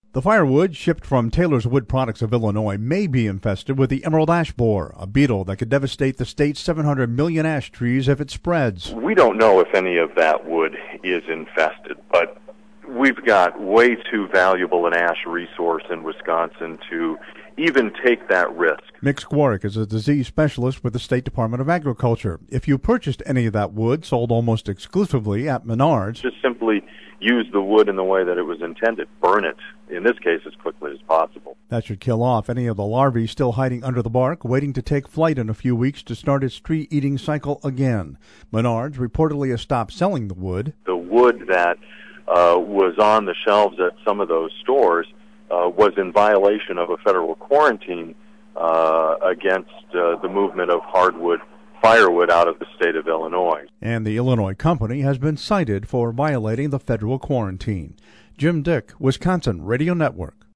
The firewood shipped from Taylor's Wood Products of Illinois may be infested with the emerald ash borer, a beetle that could devastate the state's 700 million ash trees if it spreads. We don't know if any of that wood is infested, but we've got way too valuable an ash resource in Wisconsin to even take that risk. Mick Skwarek is a disease specialist with the State Department of Agriculture. If you purchased any of that wood sold almost exclusively at Menards, just simply use the wood in the way that it was intended. Burn it, in this case, as quickly as possible. That should kill off any of the larvae still hiding under the bark, waiting to take flight in a few weeks to start its tree-eating cycle again. Menards reportedly has stopped selling the wood. The wood that was on the shelves at some of those stores was in violation of a federal quarantine against the movement of hardwood firewood out of the state of Illinois. And the Illinois company has been cited for violating the federal quarantine. Jim Dick, Wisconsin Radio Network.